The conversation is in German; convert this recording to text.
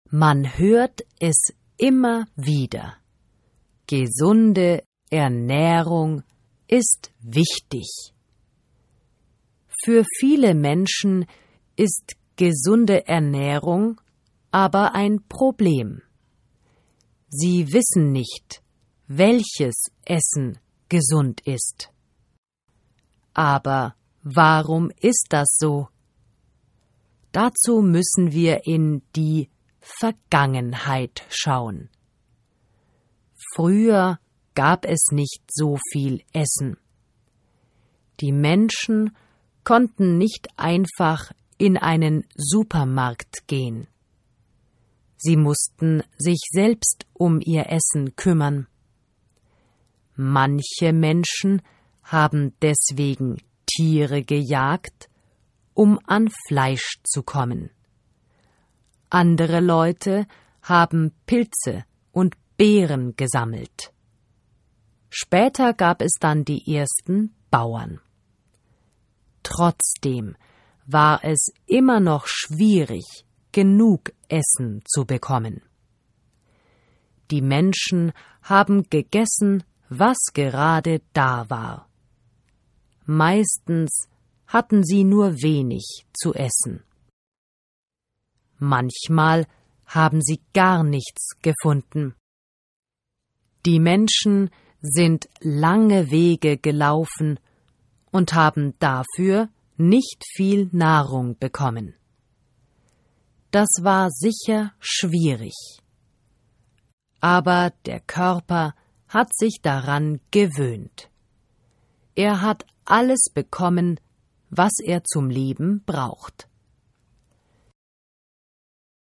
Man hört es immer wieder. Gesunde Ernährung ist wichtig. Für viele Menschen ist gesunde Ernährung aber ein Problem. Sie wissen nicht, welches Essen gesund ist. Aber warum ist das so? Dazu müssen wir in die Vergangenheit schauen. Früher gab es nicht so viel Essen. Die Menschen konnten nicht einfach in einen Supermarkt gehen. Sie mussten sich selbst um ihr Essen kümmern. Manche Menschen haben deswegen Tiere gejagt, um an Fleisch zu kommen. Andere Leute haben Pilze und Beeren gesammelt. Später gab es dann die ersten Bauern. Trotzdem war es immer noch schwierig, genug Essen zu bekommen. Die Menschen haben gegessen, was gerade da war. Meistens hatten sie nur wenig zu essen. Manchmal haben sie gar nichts gefunden. Die Menschen sind lange Wege gelaufen und haben dafür nicht viel Nahrung bekommen. Das war sicher schwierig. Aber der Körper hat sich daran gewöhnt. Er hat alles bekommen, was er zum Leben braucht.